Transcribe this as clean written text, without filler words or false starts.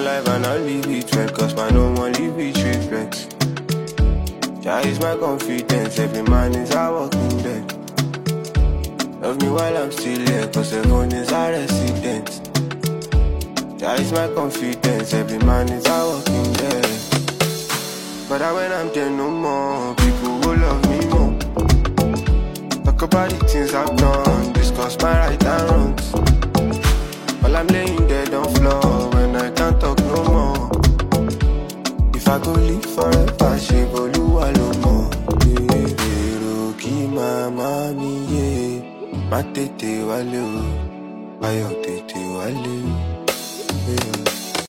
life and I'll live it well, cause my no one live with regrets. Jah is my confidence, every man is a walking dead. Love me while I'm still here, cause everyone is a resident. Jah is my confidence, every man is a walking dead. But when I'm there no more, people will love me more. Talk about the things I've done, discuss my right and wrongs. While I'm laying dead on floor, when I can't talk no more. If I go live forever, she go Oluwa lo mo. Ero ki mama mi ye, ma tete wale o, ayo tete wale o.